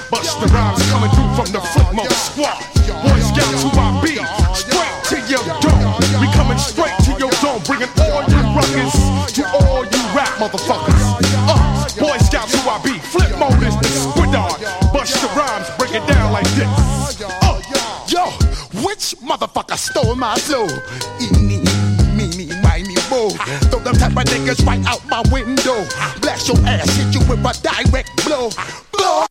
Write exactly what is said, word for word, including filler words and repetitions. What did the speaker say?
Busta Rhymes coming through from the footmost squad. Boy Scouts who I be, straight to your dome. We coming straight to your dome, bringing all you ruckus to all you rap motherfuckers. Uh, Boy Scouts who I be, flip mode is the squidard. Busta Rhymes break it down like this. Uh, yo, which motherfucker stole my flow? Eeny, meeny, miny, mo. Throw them type of niggas right out my window. Blast your ass, hit you with a direct blow. Blow.